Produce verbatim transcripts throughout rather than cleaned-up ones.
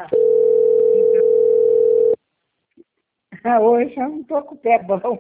Ah, hoje eu não tô com o pé bom.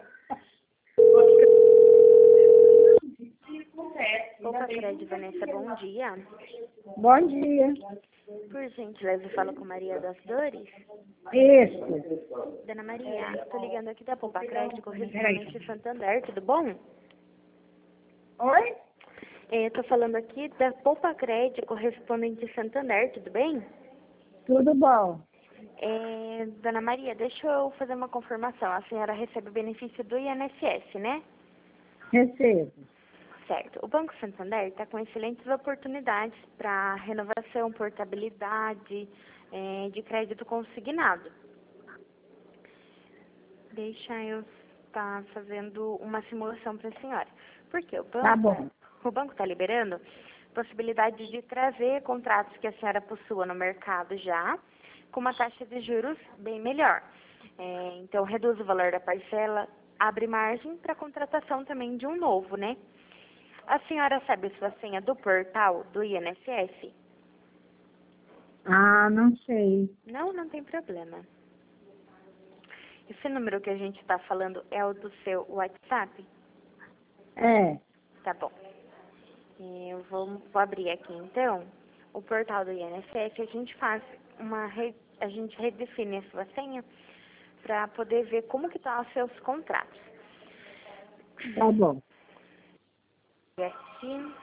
Opa, Fred, Vanessa, bom dia. Bom dia. Por gentileza, fala com Maria das Dores. Isso. Dona Maria, estou ligando aqui da Poupa Crédito, correspondente Santander, tudo bom? Oi? Estou falando aqui da Poupa Crédito, correspondente Santander, tudo bem? Tudo bom. É, Dona Maria, deixa eu fazer uma confirmação. A senhora recebe o benefício do I N S S, né? Recebo. Certo. O Banco Santander está com excelentes oportunidades para renovação, portabilidade, é, de crédito consignado. Deixa eu estar fazendo uma simulação para a senhora. Porque o banco Tá bom. o banco está liberando possibilidade de trazer contratos que a senhora possua no mercado já, com uma taxa de juros bem melhor. É, então, reduz o valor da parcela, abre margem para a contratação também de um novo, né? A senhora sabe sua senha do portal do I N S S? Ah, não sei. Não, não tem problema. Esse número que a gente está falando é o do seu WhatsApp? É. Tá bom. Eu vou, vou abrir aqui então o portal do I N S S. A gente faz uma re, a gente redefine a sua senha para poder ver como que estão os seus contratos. Tá bom. Aqui.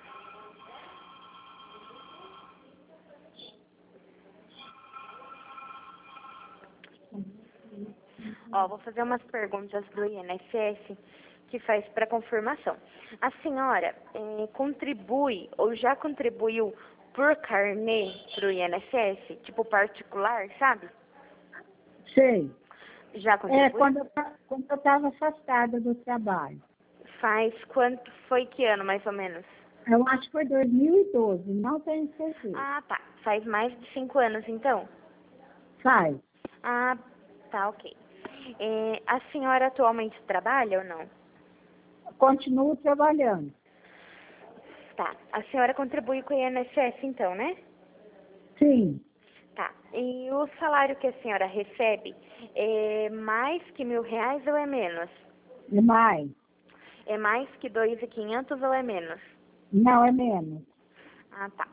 Ó, vou fazer umas perguntas do I N S S que faz para confirmação. A senhora eh, contribui ou já contribuiu por carnê para o I N S S, tipo particular, sabe? Sei. Já É, contribuiu? quando eu, ta- quando eu estava afastada do trabalho. Faz quanto foi que ano, mais ou menos? Eu acho que foi dois mil e doze, não tenho certeza. Ah, tá. Faz mais de cinco anos, então? Faz. Ah, tá, ok. Eh, a senhora atualmente trabalha ou não? Continuo trabalhando. Tá. A senhora contribui com o I N S S, então, né? Sim. Tá. E o salário que a senhora recebe é mais que mil reais ou é menos? E mais? É mais que dois mil e quinhentos ou é menos? Não, é menos. Ah, tá.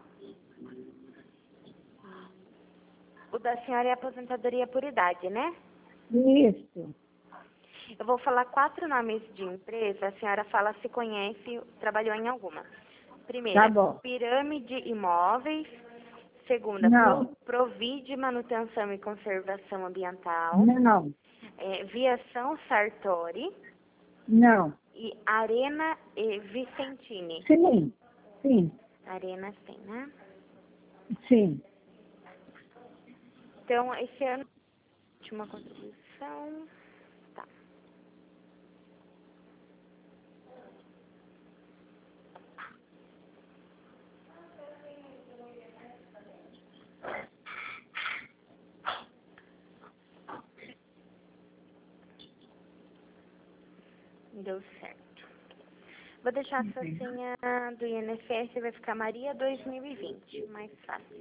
O da senhora é aposentadoria por idade, né? Isso. Eu vou falar quatro nomes de empresa, a senhora fala se conhece, trabalhou em alguma. Primeira, Tá bom. Pirâmide Imóveis. Segunda, Pro, Não. Provide Manutenção e Conservação Ambiental. Não. É, Viação Sartori Não. e Arena e Vicentini. Sim. Sim. Arena tem, né? Sim. Então, esse ano, última contribuição. Tá. Deu certo. Vou deixar a sua senha do I N S S, vai ficar Maria dois mil e vinte, mais fácil.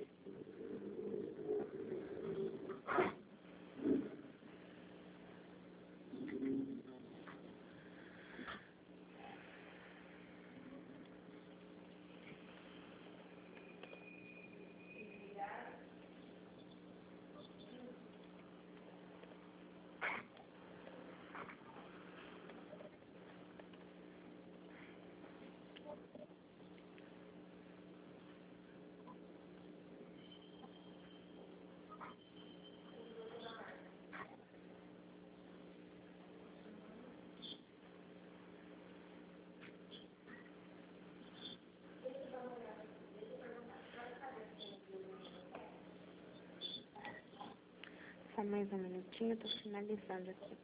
Só mais um minutinho, eu tô finalizando aqui.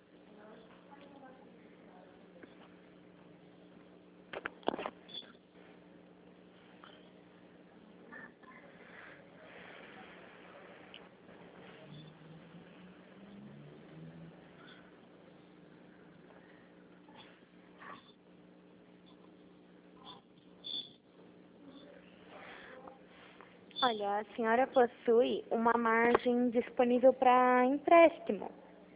Olha, a senhora possui uma margem disponível para empréstimo.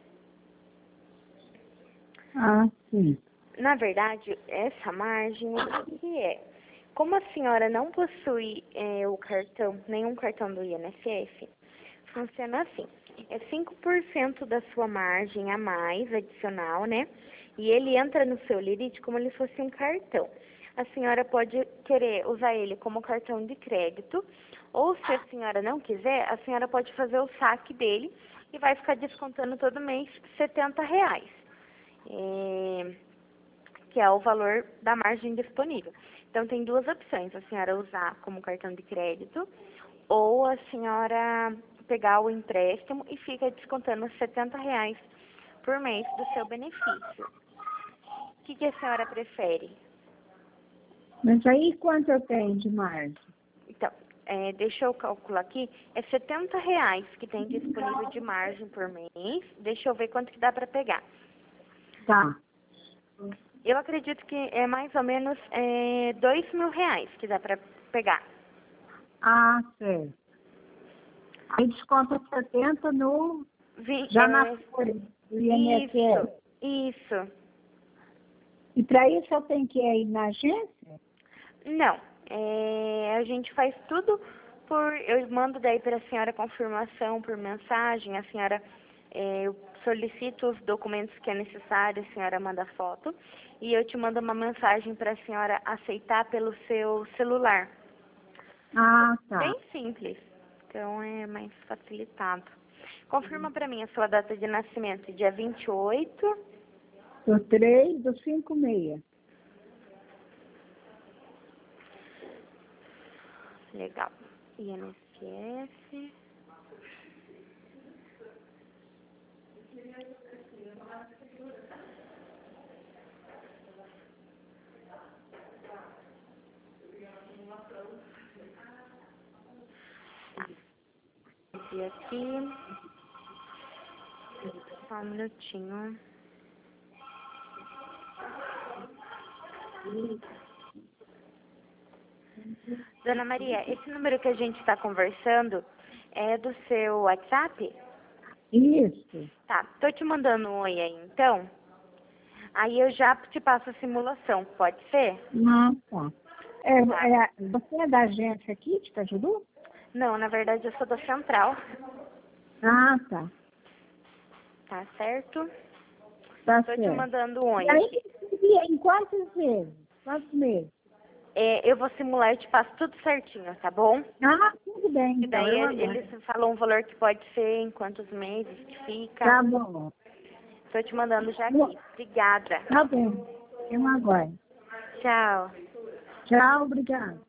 Ah, sim. Na verdade, essa margem, o que que é? Como a senhora não possui é, o cartão, nenhum cartão do I N S S, funciona assim. É cinco por cento da sua margem a mais, adicional, né? E ele entra no seu limite como se fosse um cartão. A senhora pode querer usar ele como cartão de crédito, ou se a senhora não quiser, a senhora pode fazer o saque dele e vai ficar descontando todo mês setenta reais. É, que é o valor da margem disponível. Então, tem duas opções, a senhora usar como cartão de crédito ou a senhora pegar o empréstimo e fica descontando setenta reais por mês do seu benefício. O que, que a senhora prefere? Mas aí quanto eu tenho de margem? Então, é, deixa eu calcular aqui, é setenta reais que tem disponível de margem por mês. Deixa eu ver quanto que dá para pegar. Tá. Eu acredito que é mais ou menos é, dois mil reais que dá para pegar. Ah, certo. Aí desconta setenta no, Vi, já é, na folha do I N S S. isso, isso. E para isso eu tenho que ir na agência? Não, é, a gente faz tudo por, eu mando daí para a senhora confirmação por mensagem, a senhora, é, eu solicito os documentos que é necessário, a senhora manda foto, e eu te mando uma mensagem para a senhora aceitar pelo seu celular. Ah, tá. Bem simples, então é mais facilitado. Confirma para mim a sua data de nascimento, dia vinte e oito. Do três do cinco seis. Legal. I N S S. Tá. E aqui. Só um minutinho. Dona Maria, esse número que a gente está conversando é do seu WhatsApp? Isso. Tá, tô te mandando um oi aí, então. Aí eu já te passo a simulação, pode ser? Ah, tá. É, Tá. é, você é da agência aqui de Cajuru? Não, na verdade eu sou da Central. Ah, tá. Tá certo? Tá Tô te certo. mandando um oi E aqui. aí, em quantas vezes? Quantos meses? É, eu vou simular e te passo tudo certinho, tá bom? Ah, tudo bem, E então, daí eu eles aguardo. falam um valor que pode ser em quantos meses que fica. Tá bom. Tô te mandando já aqui. Obrigada. Tá bom. Eu aguardo. Tchau. Tchau, obrigada.